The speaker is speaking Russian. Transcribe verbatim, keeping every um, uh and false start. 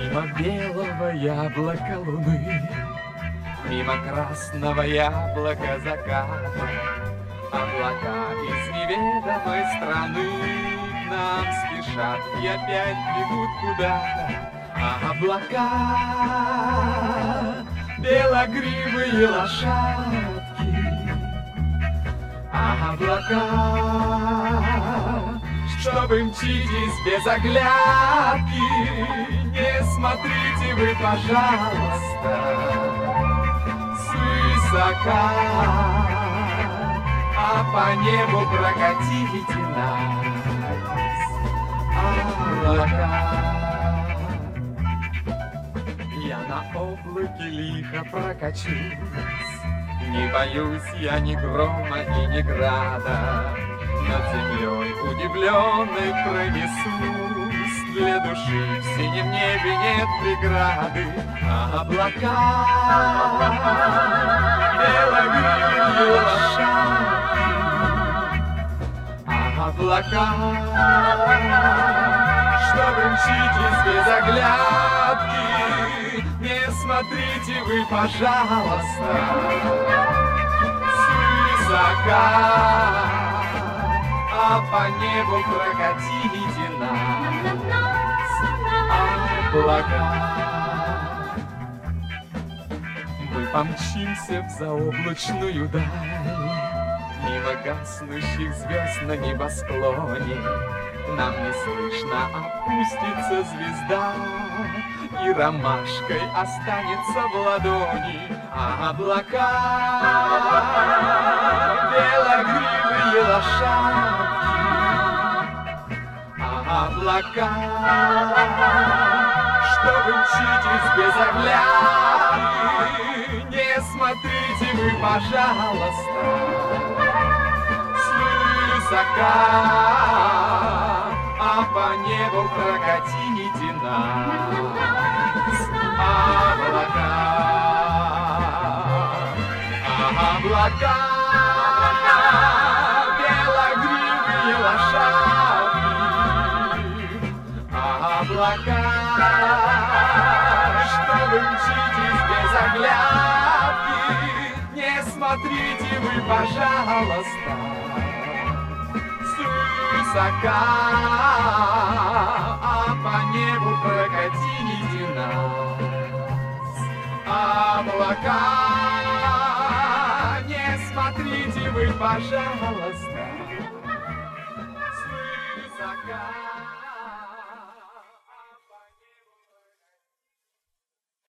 Мимо белого яблока луны, мимо красного яблока заката, облака из неведомой страны к нам спешат и опять бегут куда-то. А облака, белогривые лошадки, а облака, чтобы мчитесь без оглядки, не смотрите вы, пожалуйста, свысока, а по небу прокатите нас, облака. Я на облаке лихо прокачусь, не боюсь я ни грома и ни града, над землей удивленной пронесусь, для души в синем небе нет преграды, а облака, белогривые лошадки, а облака, чтобы мчитесь без оглядки, не смотрите вы, пожалуйста, свысока, а по небу прокатите нас, облака. Мы помчимся в заоблачную даль, мимо гаснущих звезд на небосклоне. Нам не слышно опустится звезда, и ромашкой останется в ладони, а облака, белогривые лошадки, а облака, чтобы мчитесь без оглядки, не смотрите вы, пожалуйста, свысока, а по небу прокатите нас, облака, облака, белогривые лошадки, облака, чтобы мчитесь без оглядки, не смотрите вы, пожалуйста, свысока, а по небу прокатите нас, облака, не смотрите вы, пожалуйста, свысока.